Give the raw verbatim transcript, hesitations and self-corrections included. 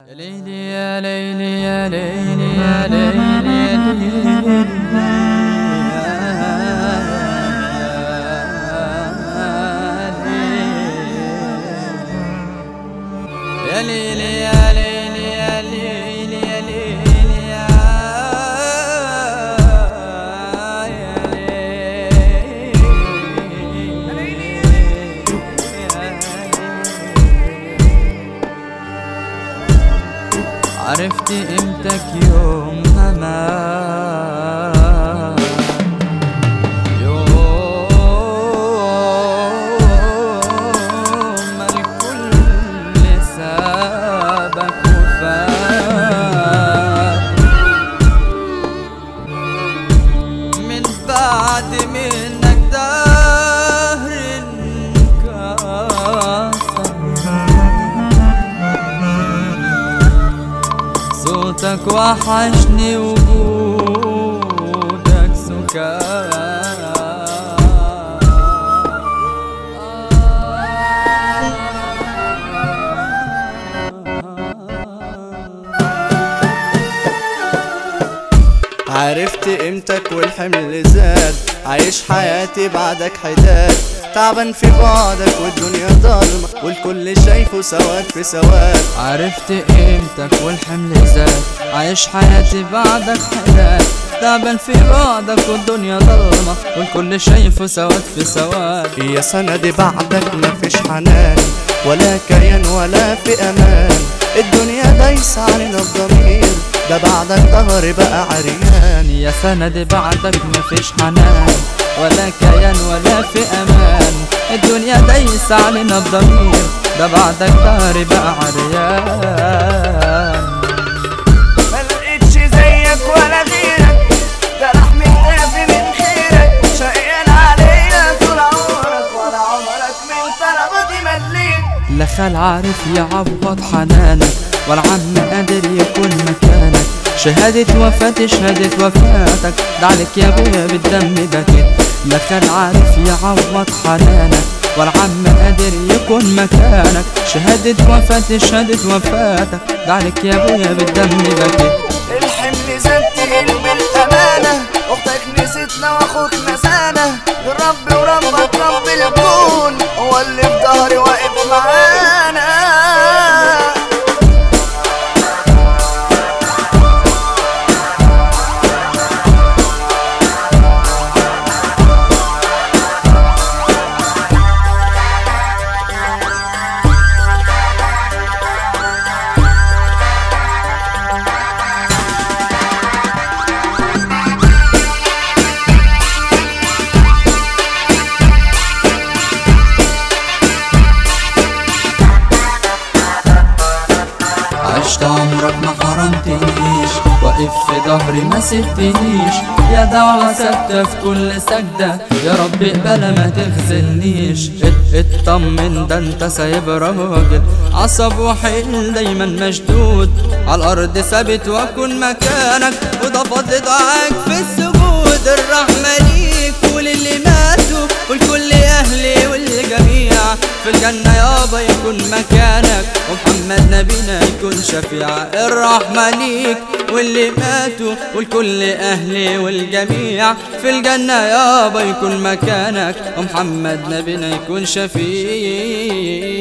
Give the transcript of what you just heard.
يا ليلي يا ليلي يا ليلي يا ليلي يا ليلي يا ليلي يا ليلي يا ليلي يا عرفت قيمتك يوم ما يوم ما الكل سابك وفات من بعد منك دهر انكسر صوتك وحشني وجودك سكات عرفت قيمتك والحمل زاد، عايش حياتي بعدك حداد، تعبان في بعدك والدنيا ضلمة والكل شايفه سواد في سواد. عرفت قيمتك والحمل زاد، عايش حياتي بعدك حداد، تعبان في بعدك والدنيا ضلمة والكل شايفه سواد في سواد. يا سندي بعدك مفيش حنان ولا كيان ولا في امان، الدنيا دايسة علينا الضمير، ده بعدك ظهري بقى عريان. يا سندي بعدك مفيش حنان ولا كيان ولا في امان، الدنيا دايسة علينا الضمير، ده بعدك ظهري بقى عريان. ملقتش زيك ولا غيرك، ده لحم كتافي من خيرك، شقيان عليا طول عمرك ولا عمرك من طلباتي مليت. لا خال عارف يعوض حنانك ولا عم قادر يكون مكانك، شهادة وفاتي شهادة وفاتك، ده عليك يا ابويا بالدم بكيت. لا خال عارف يعوض حنانك ولا عم قادر يكون مكانك، شهادة وفاتي شهادة وفاتك، ده عليك يا ابويا بالدم بكيت. الحمل زاد تقيل بالأمانة، أختك نسيتنا وأخوك نسانا، الرب وربك رب الكون هو اللي في ظهري واقف معانا. عشت عمرك ما حرمتنيش، واقف في ظهري ما سبتنيش، يا دعوة ثابتة في كل سجدة، يا رب اقبلها ما تخذلنيش. اطمن ده انت سايب راجل عصب وحيل دايما مشدود، على الارض ثابت واكون مكانك، وده فضل دعاك في السجود. الرحمة ليك وللي ماتوا ولكل اهلي والجميع، في الجنة يابا يكون مكانك، ومحمد نبينا يكون شفيع. الرحمة ليك واللي ماتوا ولكل أهلي والجميع، في الجنة يابا يكون مكانك، ومحمد نبينا يكون شفيع.